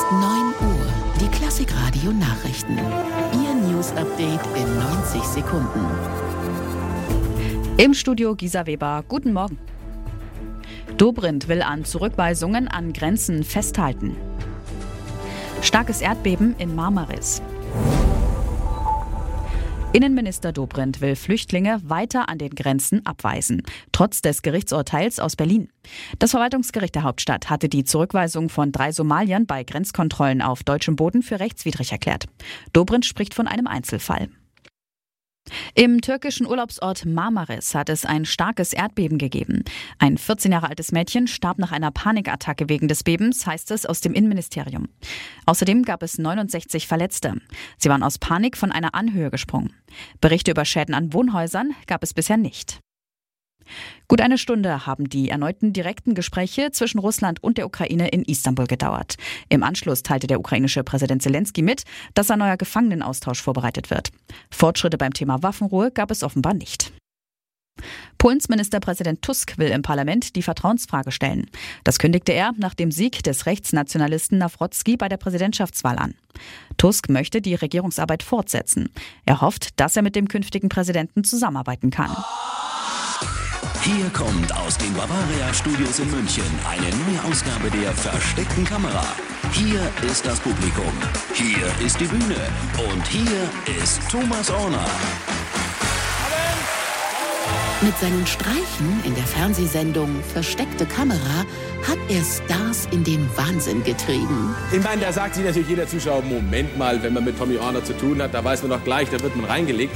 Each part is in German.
9 Uhr, die Klassik-Radio Nachrichten. Ihr News-Update in 90 Sekunden. Im Studio Gisa Weber, guten Morgen. Dobrindt will an Zurückweisungen an Grenzen festhalten. Starkes Erdbeben in Marmaris. Innenminister Dobrindt will Flüchtlinge weiter an den Grenzen abweisen, trotz des Gerichtsurteils aus Berlin. Das Verwaltungsgericht der Hauptstadt hatte die Zurückweisung von 3 Somaliern bei Grenzkontrollen auf deutschem Boden für rechtswidrig erklärt. Dobrindt spricht von einem Einzelfall. Im türkischen Urlaubsort Marmaris hat es ein starkes Erdbeben gegeben. Ein 14 Jahre altes Mädchen starb nach einer Panikattacke wegen des Bebens, heißt es aus dem Innenministerium. Außerdem gab es 69 Verletzte. Sie waren aus Panik von einer Anhöhe gesprungen. Berichte über Schäden an Wohnhäusern gab es bisher nicht. Gut eine Stunde haben die erneuten direkten Gespräche zwischen Russland und der Ukraine in Istanbul gedauert. Im Anschluss teilte der ukrainische Präsident Zelensky mit, dass ein neuer Gefangenenaustausch vorbereitet wird. Fortschritte beim Thema Waffenruhe gab es offenbar nicht. Polens Ministerpräsident Tusk will im Parlament die Vertrauensfrage stellen. Das kündigte er nach dem Sieg des Rechtsnationalisten Nawrocki bei der Präsidentschaftswahl an. Tusk möchte die Regierungsarbeit fortsetzen. Er hofft, dass er mit dem künftigen Präsidenten zusammenarbeiten kann. Hier kommt aus den Bavaria-Studios in München eine neue Ausgabe der versteckten Kamera. Hier ist das Publikum, hier ist die Bühne und hier ist Thomas Orner. Mit seinen Streichen in der Fernsehsendung Versteckte Kamera hat er Stars in den Wahnsinn getrieben. Ich meine, da sagt sich natürlich jeder Zuschauer, Moment mal, wenn man mit Tommy Orner zu tun hat, da weiß man doch gleich, da wird man reingelegt.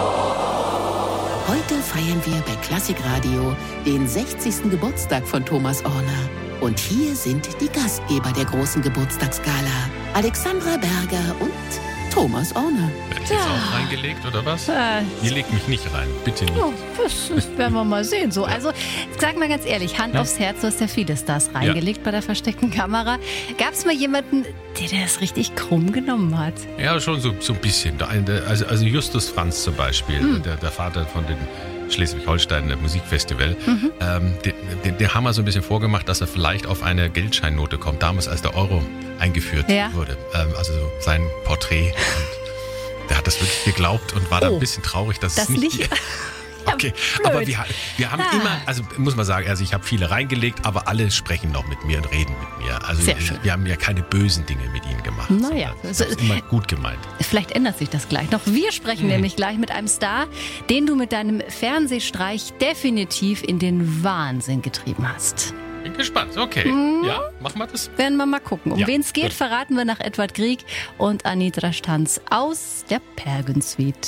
Heute feiern wir bei Klassikradio den 60. Geburtstag von Thomas Orner. Und hier sind die Gastgeber der großen Geburtstagsgala: Alexandra Berger und Thomas Orner. Wird jetzt auch reingelegt, oder was? Ihr legt mich nicht rein, bitte nicht. Oh, das werden wir mal sehen. So, also, sag mal ganz ehrlich, Hand aufs Herz, du hast ja viele Stars reingelegt bei der versteckten Kamera. Gab es mal jemanden, der das richtig krumm genommen hat? Ja, schon so ein bisschen. Also Justus Franz zum Beispiel, der Vater von den Schleswig-Holstein Musikfestival, den haben wir so ein bisschen vorgemacht, dass er vielleicht auf eine Geldscheinnote kommt, damals als der Euro eingeführt wurde. Also so sein Porträt. Und der hat das wirklich geglaubt und war da ein bisschen traurig, dass es nicht... Okay, aber wir haben immer, also muss man sagen, also ich habe viele reingelegt, aber alle sprechen noch mit mir und reden mit mir. Also wir haben ja keine bösen Dinge mit ihnen gemacht. Naja. Das ist immer gut gemeint. Vielleicht ändert sich das gleich noch. Wir sprechen nämlich gleich mit einem Star, den du mit deinem Fernsehstreich definitiv in den Wahnsinn getrieben hast. Bin gespannt, okay. Ja, machen wir das. Werden wir mal gucken. Um wen es geht, verraten wir nach Edward Grieg und Anitra Stanz aus der Pergensuite.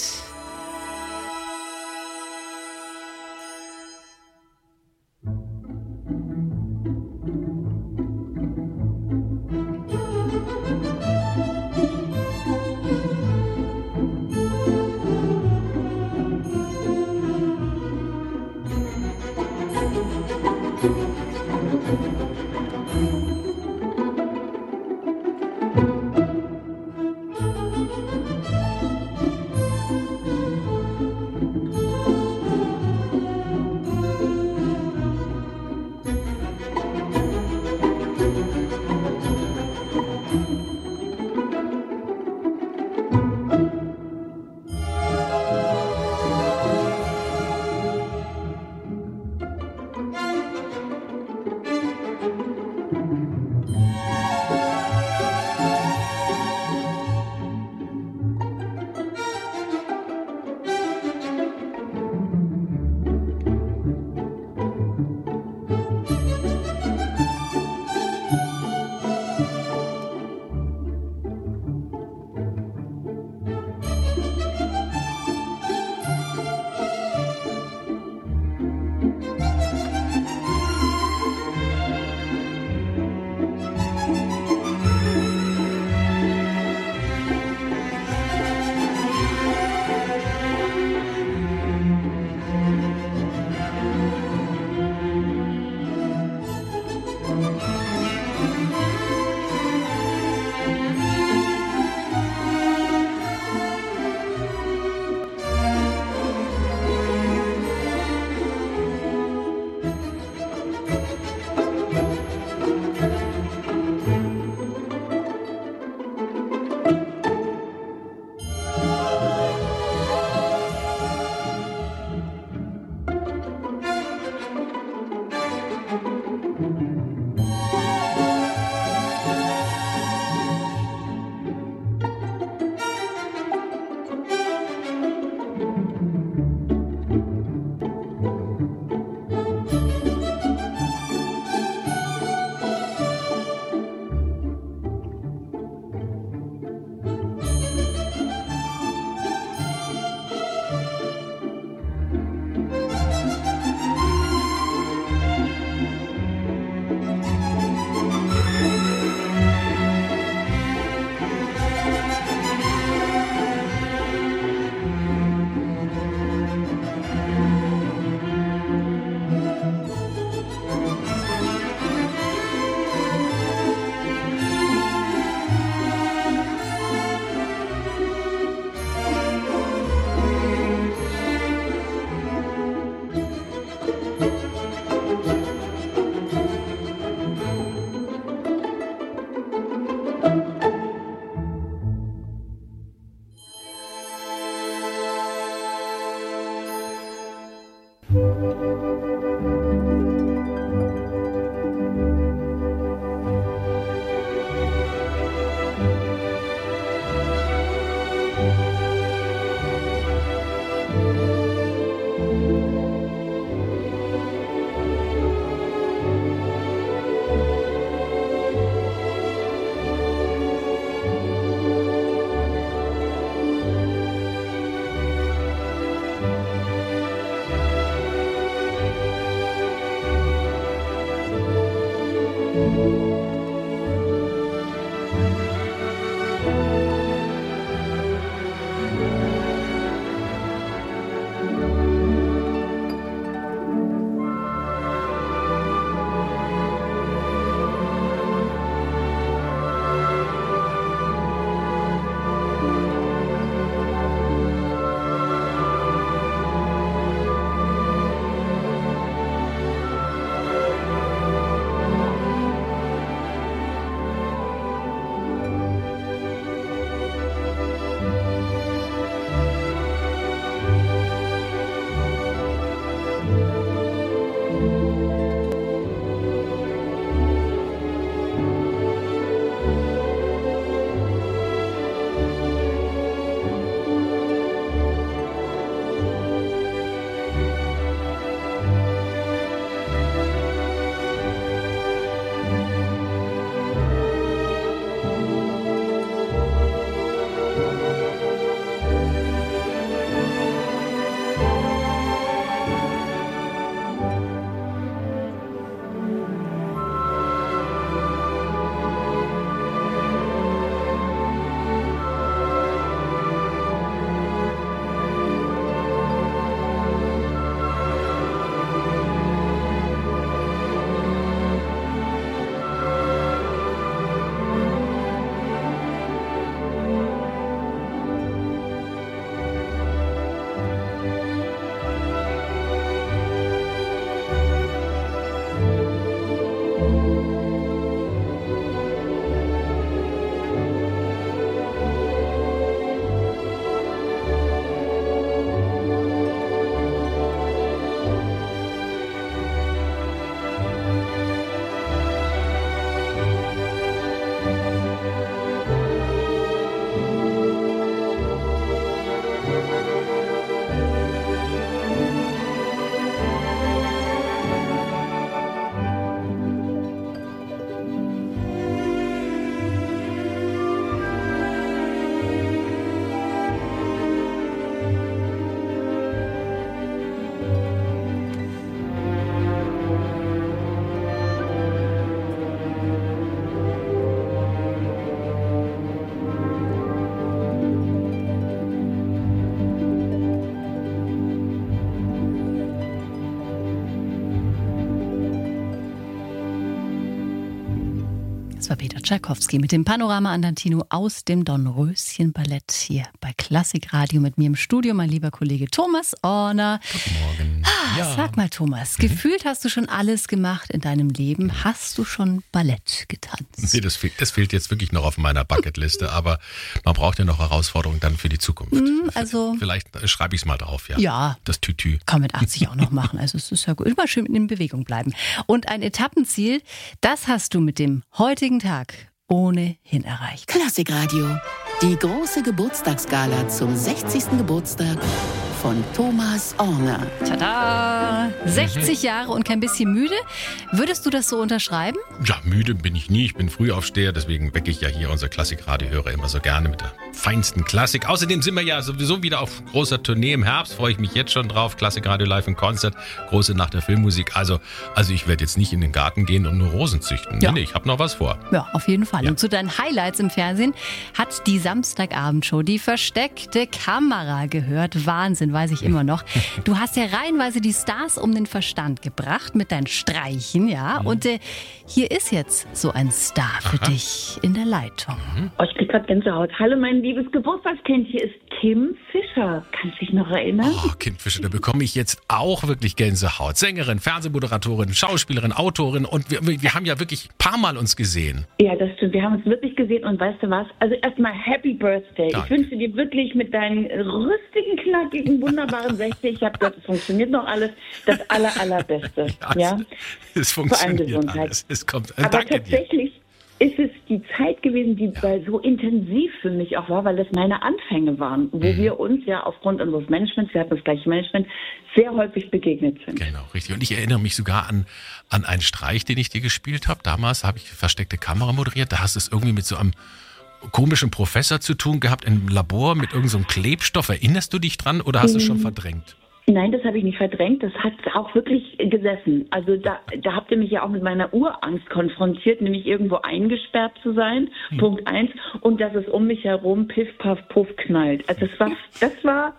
Das war Peter Tschaikowski mit dem Panorama Andantino aus dem Dornröschen-Ballett hier bei Klassikradio mit mir im Studio, mein lieber Kollege Thomas Orner. Guten Morgen. Sag mal, Thomas, gefühlt hast du schon alles gemacht in deinem Leben. Hast du schon Ballett getanzt? Nee, das fehlt jetzt wirklich noch auf meiner Bucketliste, aber man braucht ja noch Herausforderungen dann für die Zukunft. Also Vielleicht schreibe ich es mal drauf, ja. Ja. Das Tütü. Kann mit 80 auch noch machen. Also es ist ja gut. Immer schön in Bewegung bleiben. Und ein Etappenziel, das hast du mit dem heutigen Tag ohnehin erreicht. Klassikradio, die große Geburtstagsgala zum 60. Geburtstag von Thomas Orner. Tada! 60 Jahre und kein bisschen müde. Würdest du das so unterschreiben? Ja, müde bin ich nie. Ich bin Frühaufsteher, deswegen wecke ich ja hier unsere Klassikradio-Hörer immer so gerne mit der feinsten Klassik. Außerdem sind wir ja sowieso wieder auf großer Tournee im Herbst. Freue ich mich jetzt schon drauf. Klassikradio live in Konzert, große Nacht der Filmmusik. Also ich werde jetzt nicht in den Garten gehen und nur Rosen züchten. Ja. Nee, ich habe noch was vor. Ja, auf jeden Fall. Ja. Und zu deinen Highlights im Fernsehen hat die Samstagabendshow, die versteckte Kamera gehört. Wahnsinn, weiß ich immer noch. Du hast ja reihenweise die Stars um den Verstand gebracht mit deinen Streichen, ja. Und hier ist jetzt so ein Star für dich in der Leitung. Oh, ich krieg grad Gänsehaut. Hallo, mein liebes Geburtstagskind. Hier ist Kim Fischer. Kannst du dich noch erinnern? Oh, Kim Fischer, da bekomme ich jetzt auch wirklich Gänsehaut. Sängerin, Fernsehmoderatorin, Schauspielerin, Autorin und wir haben ja wirklich ein paar Mal uns gesehen. Ja, das stimmt. Wir haben uns wirklich gesehen und weißt du was? Also erstmal Happy Birthday. Danke. Ich wünsche dir wirklich mit deinen rüstigen, knackigen, wunderbaren 60, ich habe gehört, es funktioniert noch alles, das Allerbeste. Ja? Es Vor allem funktioniert Gesundheit. alles. Es kommt. Aber Danke dir. tatsächlich ist es die Zeit gewesen, die so intensiv für mich auch war, weil das meine Anfänge waren, wo wir uns ja aufgrund unseres Managements, wir hatten das gleiche Management, sehr häufig begegnet sind. Genau, richtig. Und ich erinnere mich sogar an einen Streich, den ich dir gespielt habe. Damals habe ich versteckte Kamera moderiert. Da hast du es irgendwie mit so einem komischen Professor zu tun gehabt im Labor mit irgendeinem so Klebstoff. Erinnerst du dich dran oder hast du es schon verdrängt? Nein, das habe ich nicht verdrängt. Das hat auch wirklich gesessen. Also da habt ihr mich ja auch mit meiner Urangst konfrontiert, nämlich irgendwo eingesperrt zu sein. Punkt 1. Und dass es um mich herum piff, paff, puff knallt. Also das war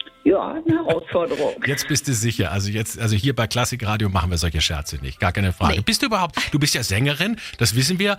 ja eine Herausforderung. Jetzt bist du sicher. Also hier bei Klassikradio machen wir solche Scherze nicht. Gar keine Frage. Nee. Du bist ja Sängerin, das wissen wir.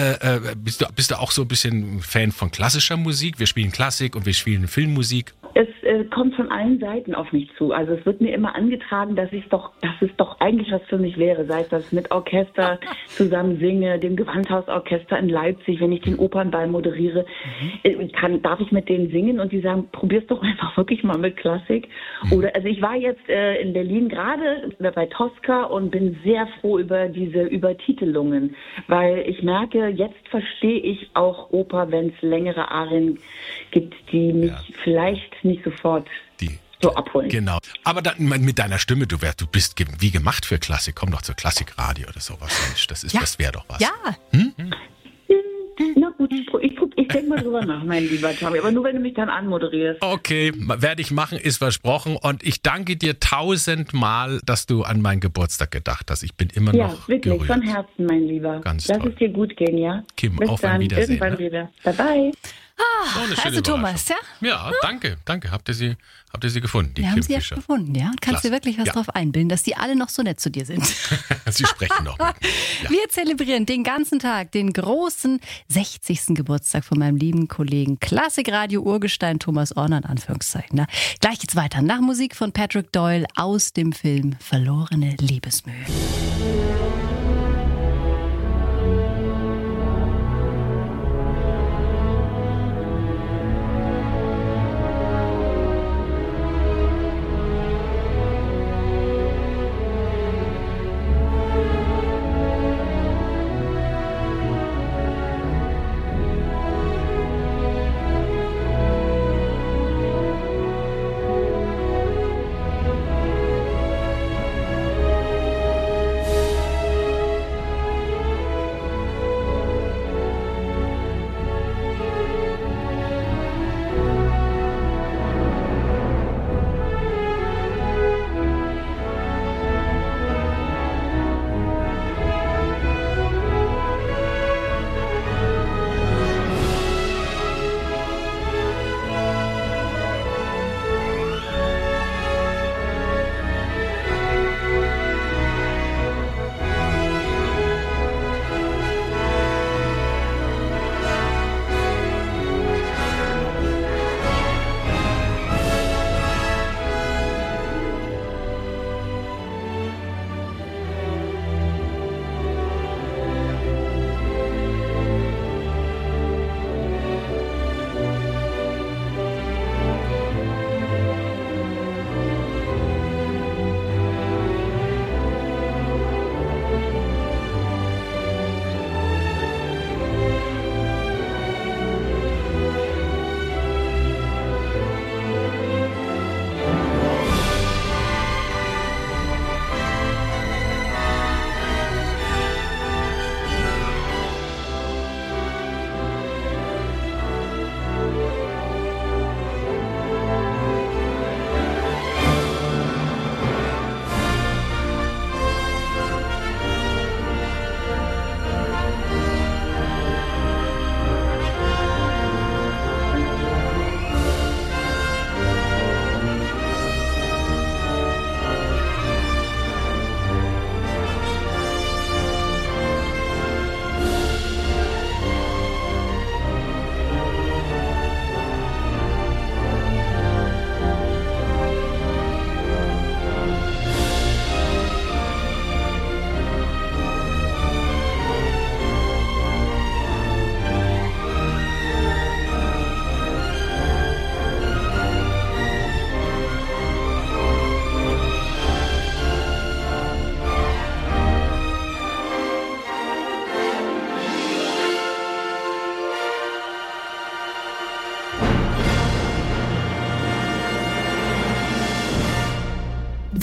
Bist du auch so ein bisschen Fan von klassischer Musik? Wir spielen Klassik und wir spielen Filmmusik. Es kommt von allen Seiten auf mich zu. Also es wird mir immer angetragen, dass es doch eigentlich was für mich wäre. Sei es, dass ich mit Orchester zusammen singe, dem Gewandhausorchester in Leipzig, wenn ich den Opernball moderiere, darf ich mit denen singen und die sagen, probier's doch einfach wirklich mal mit Klassik. Oder also ich war jetzt in Berlin gerade bei Tosca und bin sehr froh über diese Übertitelungen, weil ich merke, jetzt verstehe ich auch Oper, wenn es längere Arien gibt, die mich vielleicht nicht sofort so abholen. Genau. Aber dann mit deiner Stimme, du bist wie gemacht für Klassik. Komm doch zur Klassikradio oder sowas. Mensch, das wäre doch was. Ja, Na gut, ich denke mal drüber nach, mein lieber Tommy. Aber nur, wenn du mich dann anmoderierst. Okay, werde ich machen, ist versprochen. Und ich danke dir 1000-mal, dass du an meinen Geburtstag gedacht hast. Ich bin immer Ja, noch wirklich, gerührt. von Herzen, mein Lieber. Ganz Lass toll. es dir gut gehen, ja? Kim, Bis auf ein dann, Wiedersehen, irgendwann ne? wieder. Bye-bye. So eine schöne also Thomas, ja? Ja, danke. Habt ihr sie gefunden, die Wir haben Kim sie jetzt Fischer? gefunden, ja? Und kannst Klasse. dir wirklich was Ja. drauf einbilden, dass die alle noch so nett zu dir sind. Sie sprechen noch mit mir. Ja. Wir zelebrieren den ganzen Tag den großen 60. Geburtstag von meinem lieben Kollegen Klassikradio-Urgestein Thomas Orner, in Anführungszeichen. Na, gleich geht's weiter nach Musik von Patrick Doyle aus dem Film Verlorene Liebesmühe.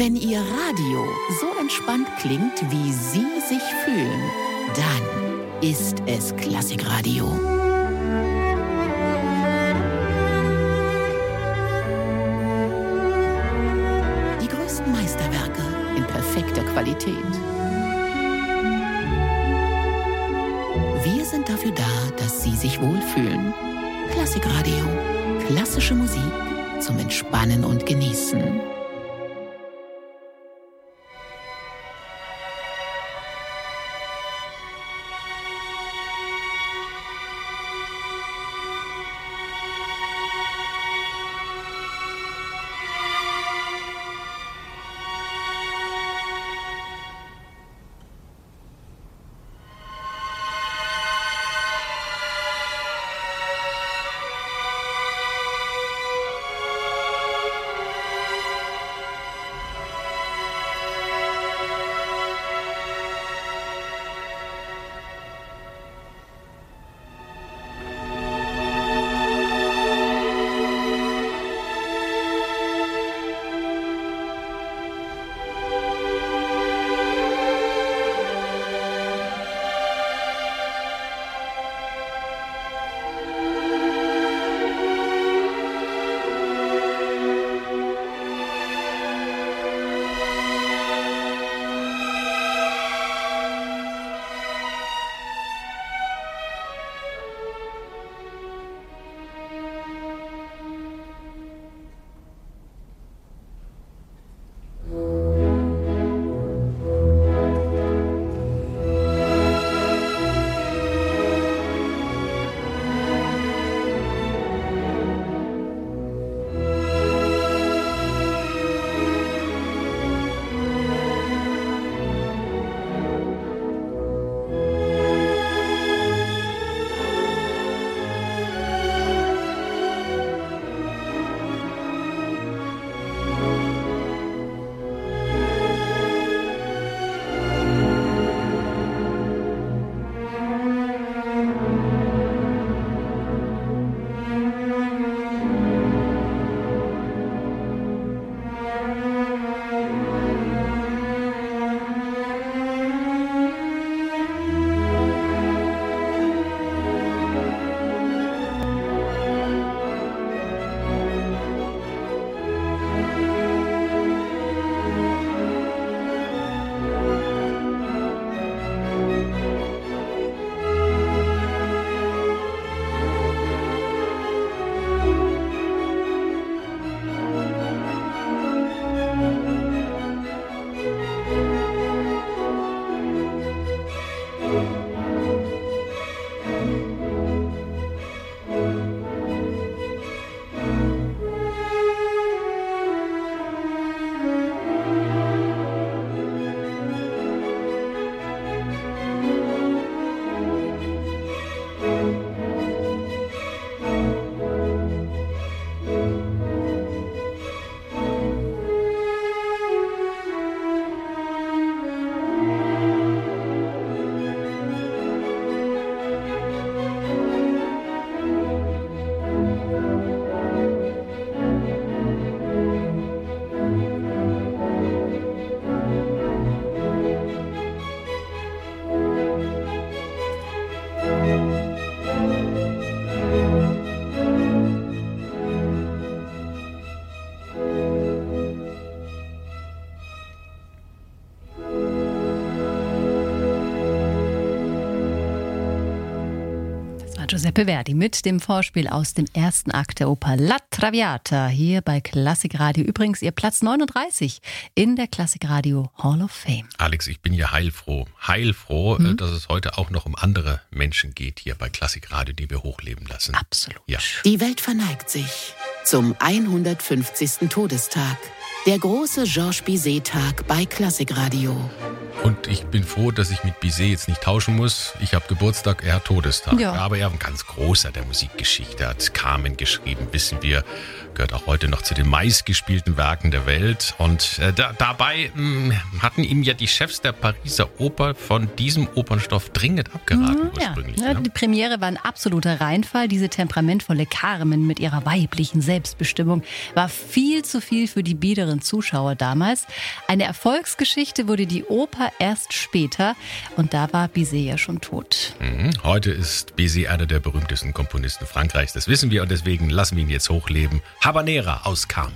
Wenn Ihr Radio so entspannt klingt, wie Sie sich fühlen, dann ist es Klassikradio. Die größten Meisterwerke in perfekter Qualität. Wir sind dafür da, dass Sie sich wohlfühlen. Klassikradio. Klassische Musik zum Entspannen und Genießen. Giuseppe Verdi mit dem Vorspiel aus dem ersten Akt der Oper La Traviata hier bei Klassikradio. Übrigens ihr Platz 39 in der Klassikradio Hall of Fame. Alex, ich bin ja heilfroh, dass es heute auch noch um andere Menschen geht hier bei Klassikradio, die wir hochleben lassen. Absolut. Ja. Die Welt verneigt sich zum 150. Todestag. Der große Georges Bizet-Tag bei Klassikradio. Und ich bin froh, dass ich mit Bizet jetzt nicht tauschen muss. Ich habe Geburtstag, er hat Todestag. Ja. Aber er war ein ganz großer der Musikgeschichte. Er hat Carmen geschrieben, wissen wir. Gehört auch heute noch zu den meistgespielten Werken der Welt. Und dabei hatten ihm ja die Chefs der Pariser Oper von diesem Opernstoff dringend abgeraten ursprünglich. Ja, die Premiere war ein absoluter Reinfall. Diese temperamentvolle Carmen mit ihrer weiblichen Selbstbestimmung war viel zu viel für die biederen Zuschauer damals. Eine Erfolgsgeschichte wurde die Oper erst später und da war Bizet ja schon tot. Heute ist Bizet einer der berühmtesten Komponisten Frankreichs, das wissen wir und deswegen lassen wir ihn jetzt hochleben. Habanera aus Carmen.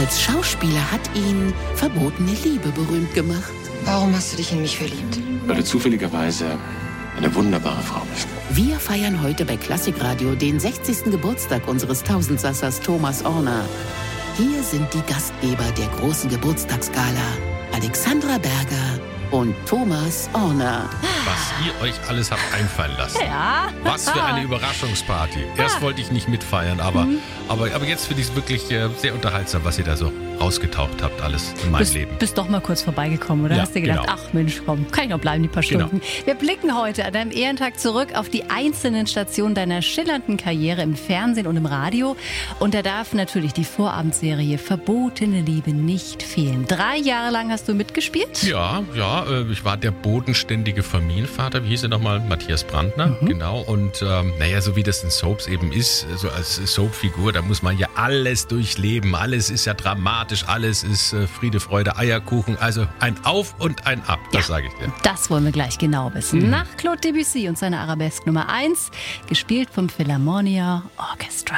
Als Schauspieler hat ihn verbotene Liebe berühmt gemacht. Warum hast du dich in mich verliebt? Weil du zufälligerweise eine wunderbare Frau bist. Wir feiern heute bei Klassikradio den 60. Geburtstag unseres Tausendsassers Thomas Orner. Hier sind die Gastgeber der großen Geburtstagsgala, Alexandra Berger und Thomas Orner. Was ihr euch alles habt einfallen lassen. Ja. Was für eine Überraschungsparty. Erst wollte ich nicht mitfeiern, aber jetzt finde ich es wirklich sehr unterhaltsam, was ihr da so rausgetaucht habt, alles in meinem Leben. Bist doch mal kurz vorbeigekommen, oder? Ja, Hast dir gedacht, genau. ach Mensch, komm, kann ich noch bleiben, die paar Genau. Stunden. Wir blicken heute an deinem Ehrentag zurück auf die einzelnen Stationen deiner schillernden Karriere im Fernsehen und im Radio. Und da darf natürlich die Vorabendserie Verbotene Liebe nicht fehlen. 3 Jahre lang hast du mitgespielt? Ja, ich war der bodenständige Familienvater, wie hieß er nochmal? Matthias Brandner, genau. Und so wie das in Soaps eben ist, so als Soap-Figur, da muss man ja alles durchleben. Alles ist ja dramatisch, alles ist Friede, Freude, Eierkuchen. Also ein Auf und ein Ab, das sage ich dir. Das wollen wir gleich genau wissen. Nach Claude Debussy und seiner Arabesque Nummer 1, gespielt vom Philharmonia Orchestra.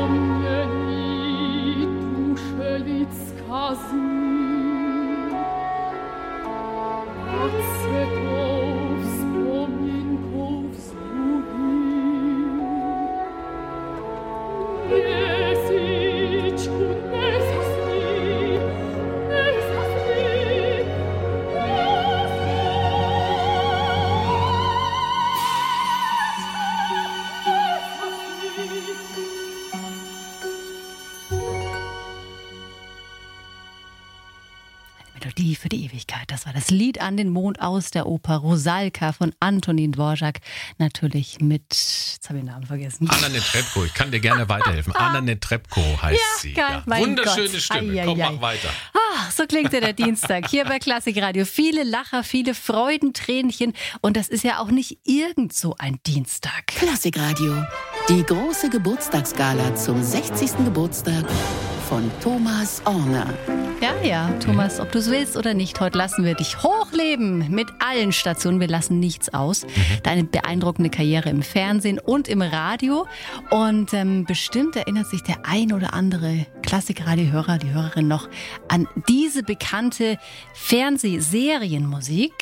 Melodie für die Ewigkeit. Das war das Lied an den Mond aus der Oper Rusalka von Antonin Dvorak. Natürlich mit, jetzt habe ich den Namen vergessen. Anna Netrebko, ich kann dir gerne weiterhelfen. Anna Netrebko heißt sie. Geil, Ja. Wunderschöne Gott. Stimme. Komm, mach weiter. So klingt ja der Dienstag hier bei Klassikradio. Viele Lacher, viele Freudentränchen. Und das ist ja auch nicht irgend so ein Dienstag. Klassikradio. Die große Geburtstagsgala zum 60. Geburtstag von Thomas Orner. Ja, Thomas, ob du es willst oder nicht, heute lassen wir dich hochleben mit allen Stationen. Wir lassen nichts aus. Deine beeindruckende Karriere im Fernsehen und im Radio. Und bestimmt erinnert sich der ein oder andere Klassikradio-Hörer, die Hörerin noch an diese bekannte Fernsehserienmusik.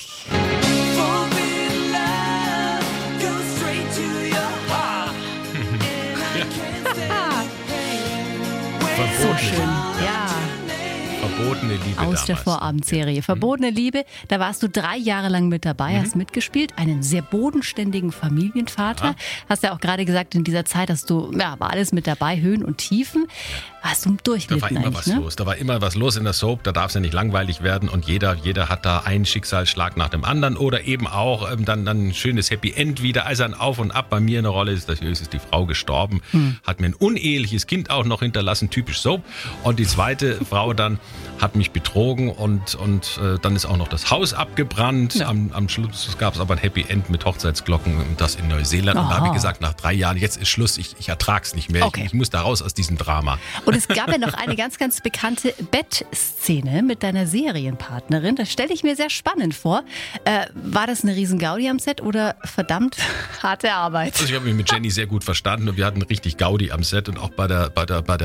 So schön, ja. Verbotene Liebe Aus der damals. Vorabendserie. Verbotene Liebe, da warst du 3 Jahre lang mit dabei, hast mitgespielt, einen sehr bodenständigen Familienvater. Ja. Hast ja auch gerade gesagt, in dieser Zeit hast du, war alles mit dabei, Höhen und Tiefen. Hast du durchlitten Da war immer eigentlich, was ne? los. Da war immer was los in der Soap. Da darf es ja nicht langweilig werden. Und jeder hat da einen Schicksalsschlag nach dem anderen. Oder eben auch dann ein schönes Happy End wieder. Also ein Auf und Ab. Bei mir eine Rolle ist die Frau gestorben. Hat mir ein uneheliches Kind auch noch hinterlassen. Typisch Soap. Und die zweite Frau dann hat mich betrogen. Und dann ist auch noch das Haus abgebrannt. Ja. Am Schluss gab es aber ein Happy End mit Hochzeitsglocken. Das in Neuseeland. Und da habe ich gesagt, nach 3 Jahren, jetzt ist Schluss. Ich ertrage es nicht mehr. Okay. Ich muss da raus aus diesem Drama. Und es gab ja noch eine ganz, ganz bekannte Bettszene mit deiner Serienpartnerin. Das stelle ich mir sehr spannend vor. War das eine riesen Gaudi am Set oder verdammt harte Arbeit? Also ich habe mich mit Jenny sehr gut verstanden und wir hatten richtig Gaudi am Set und auch bei der,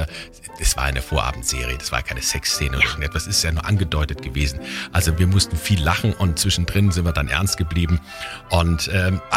es war eine Vorabendserie, das war keine Sexszene oder irgendetwas, das ist ja nur angedeutet gewesen. Also wir mussten viel lachen und zwischendrin sind wir dann ernst geblieben und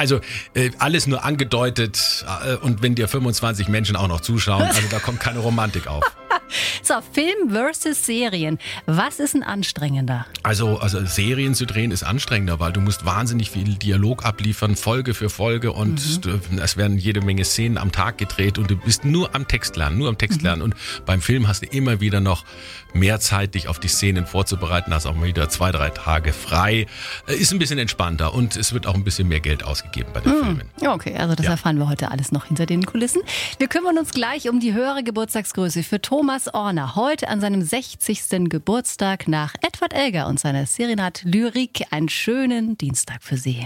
alles nur angedeutet und wenn dir 25 Menschen auch noch zuschauen, also da kommt keine Romantik auf. So, Film versus Serien. Was ist ein anstrengender? Also Serien zu drehen ist anstrengender, weil du musst wahnsinnig viel Dialog abliefern, Folge für Folge und es werden jede Menge Szenen am Tag gedreht und du bist nur am Text lernen. Und beim Film hast du immer wieder noch mehr Zeit, dich auf die Szenen vorzubereiten, hast auch mal wieder 2-3 Tage frei. Ist ein bisschen entspannter und es wird auch ein bisschen mehr Geld ausgegeben bei den Filmen. Okay, also das erfahren wir heute alles noch hinter den Kulissen. Wir kümmern uns gleich um die höhere Geburtstagsgröße für Thomas Orner. Heute an seinem 60. Geburtstag nach Edward Elgar und seiner Serenade Lyrik. Einen schönen Dienstag für Sie.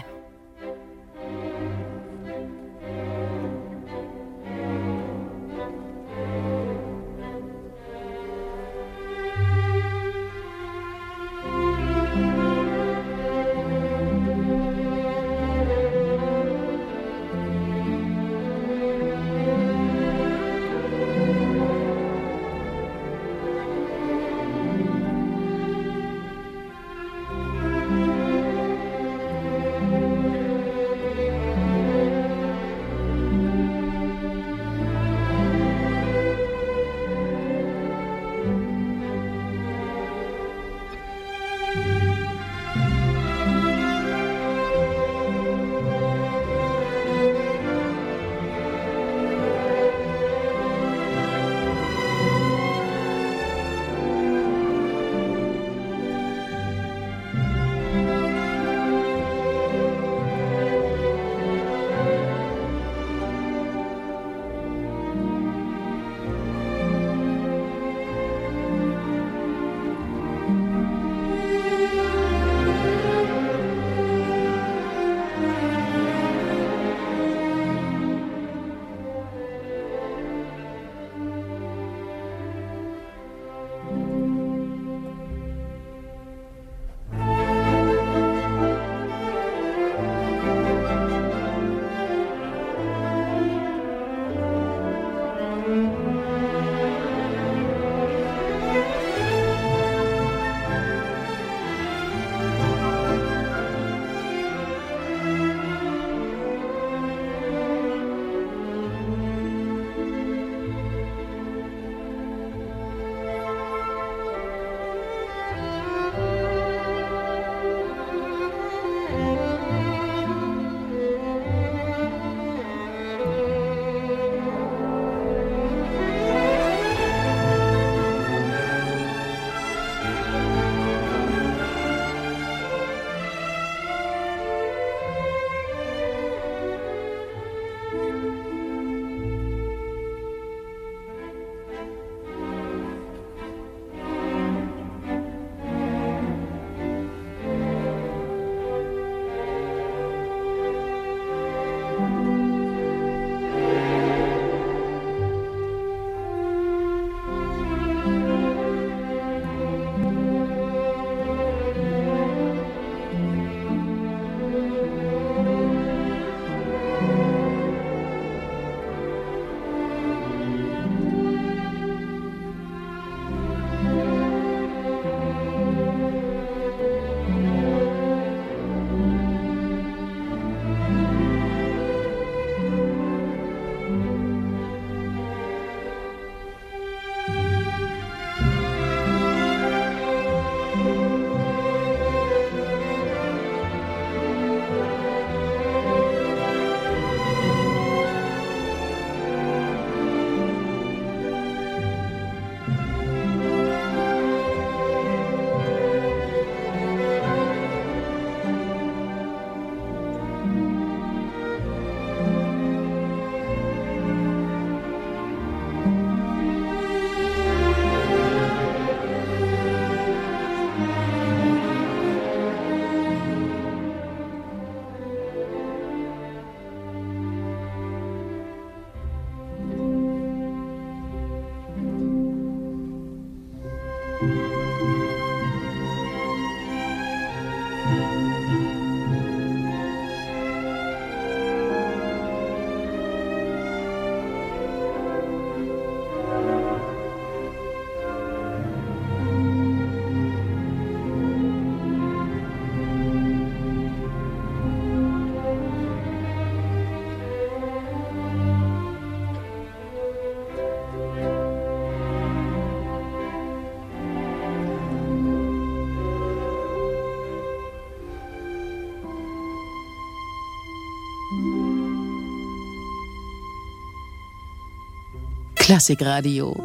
Klassikradio.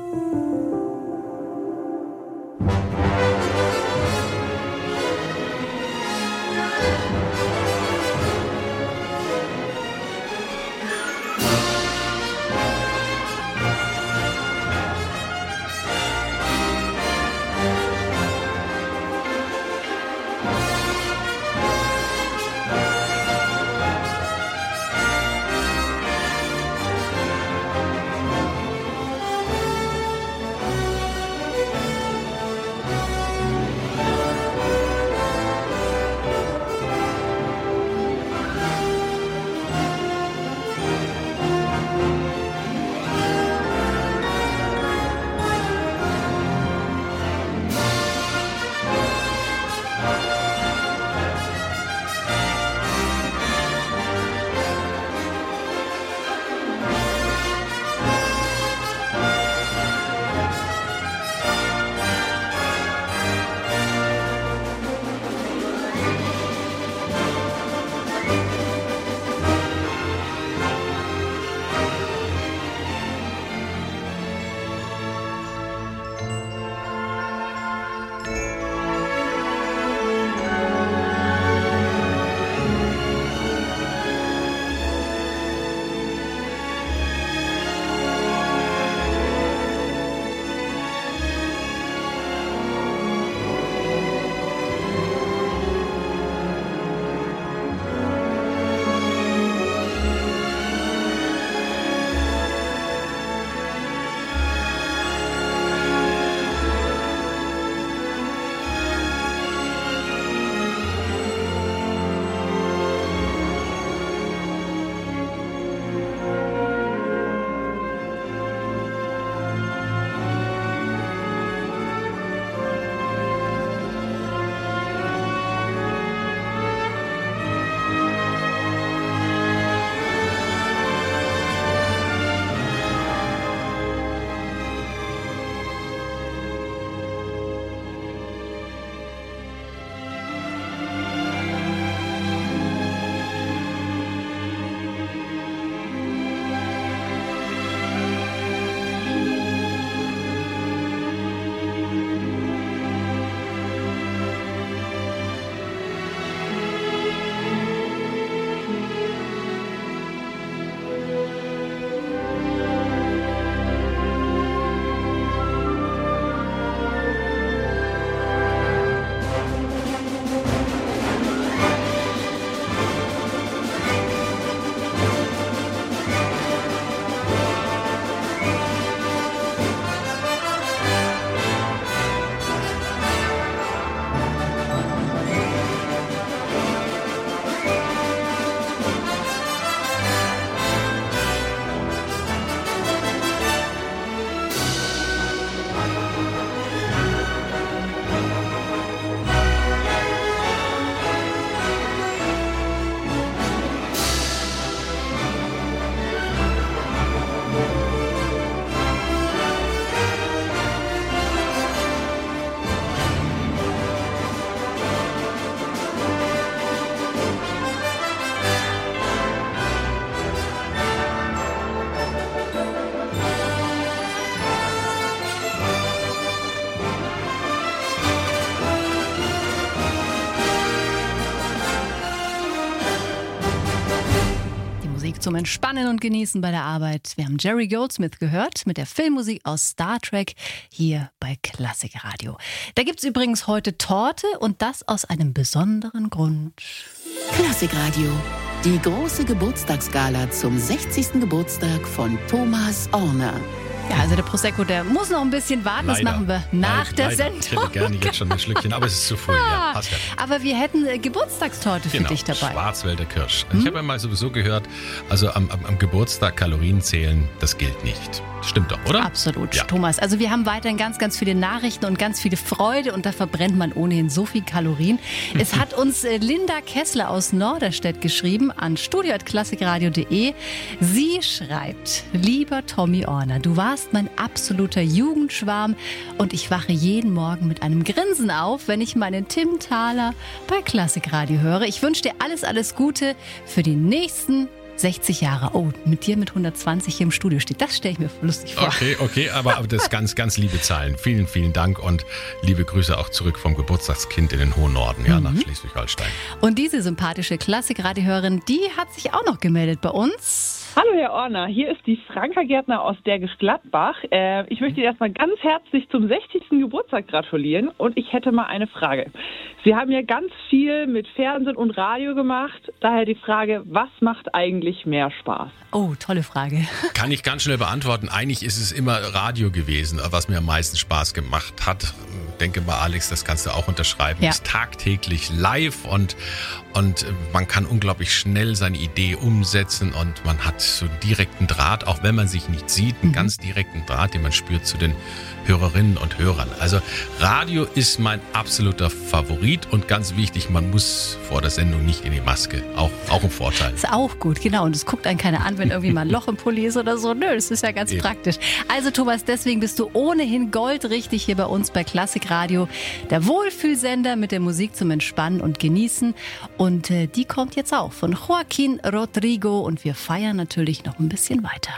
zum Entspannen und Genießen bei der Arbeit. Wir haben Jerry Goldsmith gehört mit der Filmmusik aus Star Trek hier bei Klassikradio. Da gibt es übrigens heute Torte und das aus einem besonderen Grund. Klassikradio, die große Geburtstagsgala zum 60. Geburtstag von Thomas Orner. Ja, also der Prosecco, der muss noch ein bisschen warten. Das machen wir nach der Sendung. Ich hätte gerne jetzt schon ein Schlückchen, aber es ist zu früh. Ja, passt ja. Aber wir hätten Geburtstagstorte für dich dabei. Schwarzwälder Kirsch. Ich habe ja mal sowieso gehört, also am Geburtstag Kalorien zählen, das gilt nicht. Stimmt doch, oder? Absolut, ja. Thomas. Also wir haben weiterhin ganz, ganz viele Nachrichten und ganz viele Freude und da verbrennt man ohnehin so viel Kalorien. Es hat uns Linda Kessler aus Norderstedt geschrieben an studio@klassikradio.de. Sie schreibt: Lieber Tommy Orner, du warst mein absoluter Jugendschwarm und ich wache jeden Morgen mit einem Grinsen auf, wenn ich meinen Tim Thaler bei Klassikradio höre. Ich wünsche dir alles, alles Gute für die nächsten 60 Jahre. Oh, mit dir mit 120 hier im Studio steht. Das stelle ich mir lustig vor. Okay, aber das ganz, ganz liebe Zahlen. Vielen, vielen Dank und liebe Grüße auch zurück vom Geburtstagskind in den hohen Norden, nach Schleswig-Holstein. Und diese sympathische Klassikradiehörerin, die hat sich auch noch gemeldet bei uns. Hallo Herr Orner, hier ist die Franka Gärtner aus Bergisch Gladbach. Ich möchte Ihnen erstmal ganz herzlich zum 60. Geburtstag gratulieren und ich hätte mal eine Frage. Sie haben ja ganz viel mit Fernsehen und Radio gemacht, daher die Frage, was macht eigentlich mehr Spaß? Oh, tolle Frage. Kann ich ganz schnell beantworten. Eigentlich ist es immer Radio gewesen, was mir am meisten Spaß gemacht hat. Denke mal, Alex, das kannst du auch unterschreiben. Ja. Ist tagtäglich live und man kann unglaublich schnell seine Idee umsetzen und man hat so einen direkten Draht, auch wenn man sich nicht sieht, einen ganz direkten Draht, den man spürt zu den Hörerinnen und Hörern. Also Radio ist mein absoluter Favorit und ganz wichtig, man muss vor der Sendung nicht in die Maske. Auch ein Vorteil. Ist auch gut, genau. Und es guckt einen keiner an, wenn irgendwie mal ein Loch im Pulli ist oder so. Nö, das ist ja ganz praktisch. Also Thomas, deswegen bist du ohnehin goldrichtig hier bei uns bei Klassikradio. Der Wohlfühlsender mit der Musik zum Entspannen und Genießen. Und die kommt jetzt auch von Joaquin Rodrigo. Und wir feiern natürlich noch ein bisschen weiter.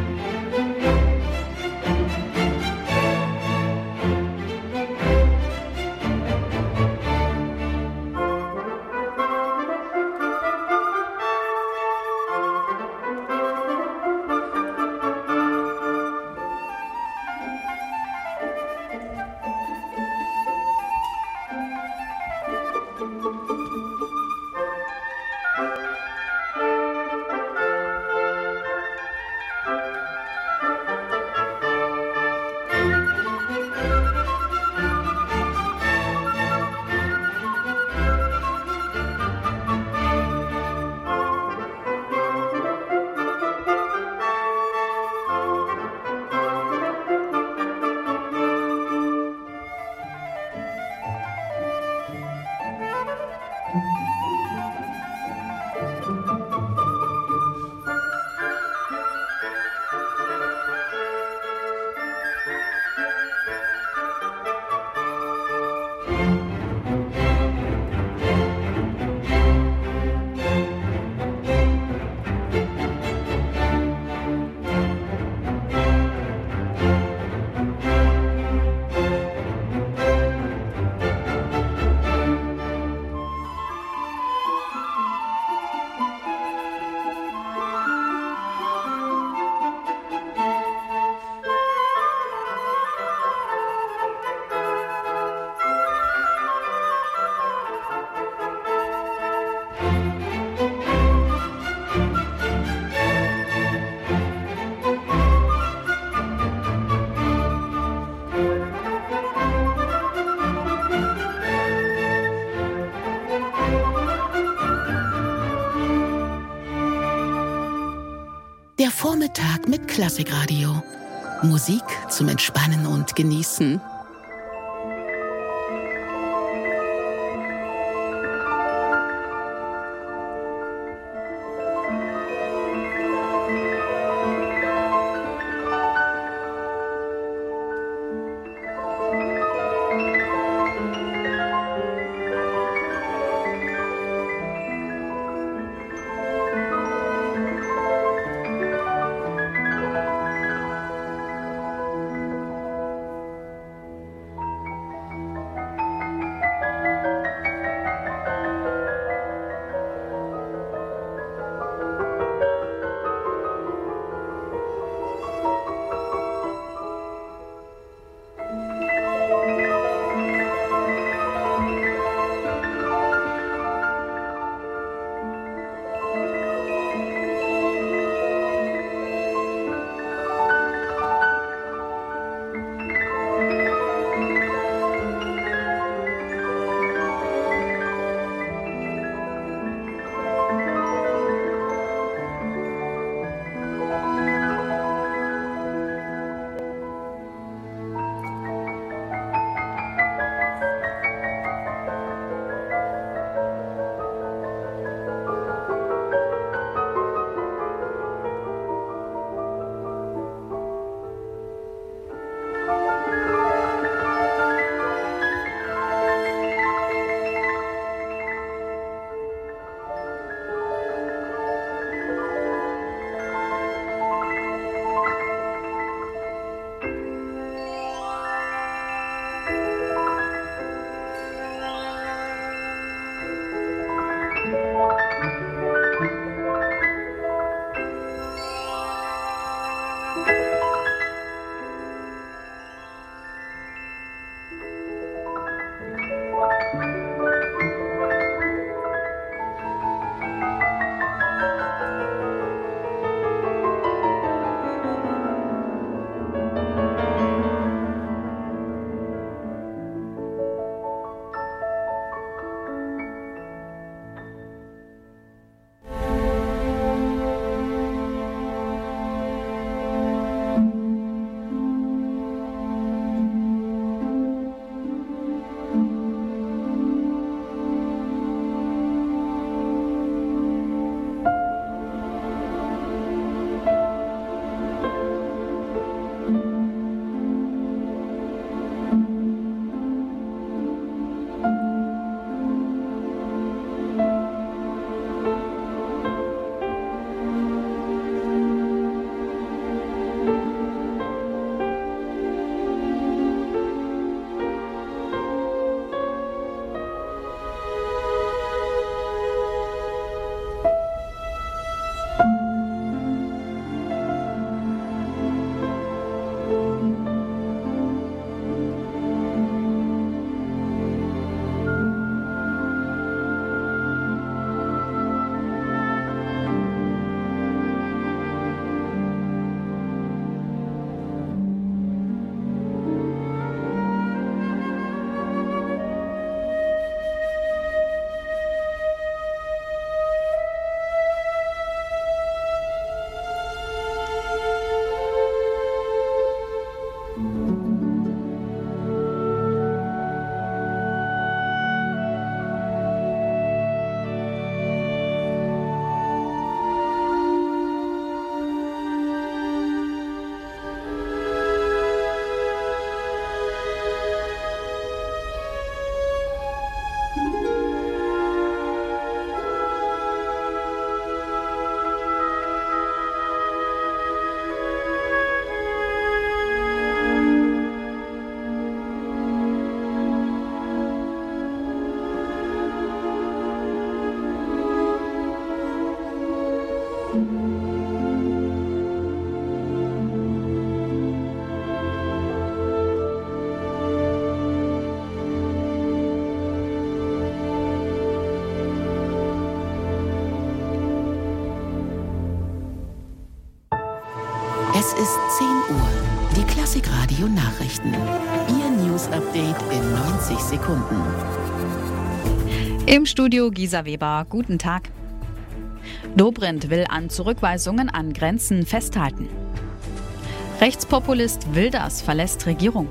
Der Vormittag mit Klassikradio. Musik zum Entspannen und Genießen. ist 10 Uhr. Die Klassikradio Nachrichten. Ihr News-Update in 90 Sekunden. Im Studio Gisa Weber. Guten Tag. Dobrindt will an Zurückweisungen an Grenzen festhalten. Rechtspopulist Wilders verlässt Regierung.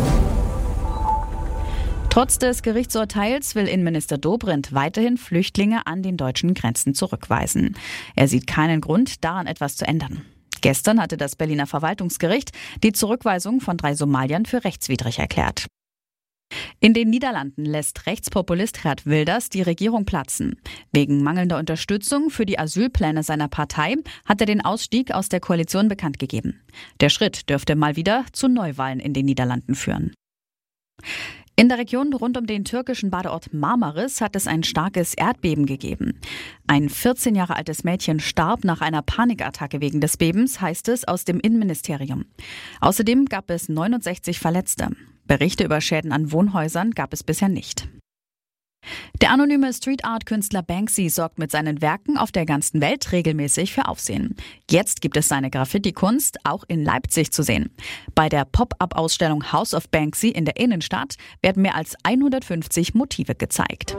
Trotz des Gerichtsurteils will Innenminister Dobrindt weiterhin Flüchtlinge an den deutschen Grenzen zurückweisen. Er sieht keinen Grund, daran etwas zu ändern. Gestern hatte das Berliner Verwaltungsgericht die Zurückweisung von 3 Somaliern für rechtswidrig erklärt. In den Niederlanden lässt Rechtspopulist Geert Wilders die Regierung platzen. Wegen mangelnder Unterstützung für die Asylpläne seiner Partei hat er den Ausstieg aus der Koalition bekannt gegeben. Der Schritt dürfte mal wieder zu Neuwahlen in den Niederlanden führen. In der Region rund um den türkischen Badeort Marmaris hat es ein starkes Erdbeben gegeben. Ein 14 Jahre altes Mädchen starb nach einer Panikattacke wegen des Bebens, heißt es aus dem Innenministerium. Außerdem gab es 69 Verletzte. Berichte über Schäden an Wohnhäusern gab es bisher nicht. Der anonyme Street-Art-Künstler Banksy sorgt mit seinen Werken auf der ganzen Welt regelmäßig für Aufsehen. Jetzt gibt es seine Graffiti-Kunst auch in Leipzig zu sehen. Bei der Pop-up-Ausstellung House of Banksy in der Innenstadt werden mehr als 150 Motive gezeigt.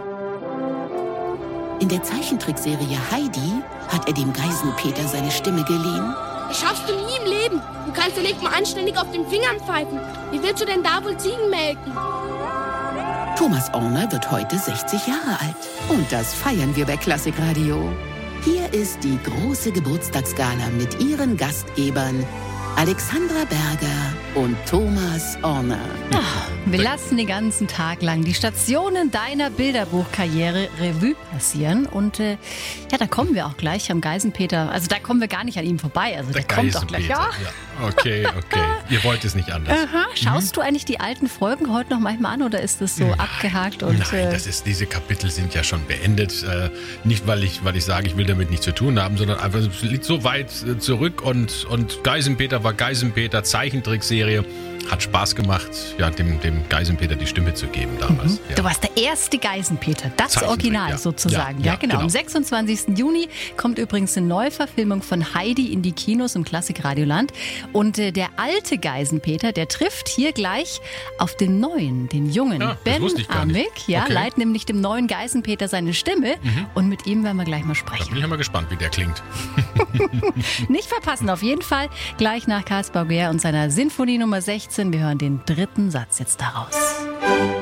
In der Zeichentrickserie Heidi hat er dem Geisenpeter seine Stimme geliehen. Das schaffst du nie im Leben. Du kannst ja nicht mal anständig auf den Fingern pfeifen. Wie willst du denn da wohl Ziegen melken? Thomas Orner wird heute 60 Jahre alt. Und das feiern wir bei Klassikradio. Hier ist die große Geburtstagsgala mit ihren Gastgebern Alexandra Berger und Thomas Orner. Wir lassen den ganzen Tag lang die Stationen deiner Bilderbuchkarriere Revue passieren. Und da kommen wir auch gleich am Geisenpeter. Also da kommen wir gar nicht an ihm vorbei. Also der kommt doch gleich. Ja. Okay. Ihr wollt es nicht anders. Aha. Schaust du eigentlich die alten Folgen heute noch manchmal an oder ist das so abgehakt? Und, Nein, diese Kapitel sind ja schon beendet. Nicht, weil ich sage, ich will damit nichts zu tun haben, sondern einfach, es liegt so weit zurück und Geisenpeter war Geisenpeter, Zeichentrickserie. Hat Spaß gemacht, ja, dem Geisenpeter die Stimme zu geben damals. Ja. Du warst der erste Geisenpeter, das Original sozusagen. Ja, genau. Am 26. Juni kommt übrigens eine Neuverfilmung von Heidi in die Kinos im Klassikradioland. Und der alte Geisenpeter, der trifft hier gleich auf den neuen, den jungen Ben Amig. Ja, leiht nämlich dem neuen Geisenpeter seine Stimme. Und mit ihm werden wir gleich mal sprechen. Da bin ich mal gespannt, wie der klingt. Nicht verpassen, auf jeden Fall. Gleich nach Caspar Auger und seiner Sinfonie Nummer 16. Wir hören den 3. Satz jetzt daraus.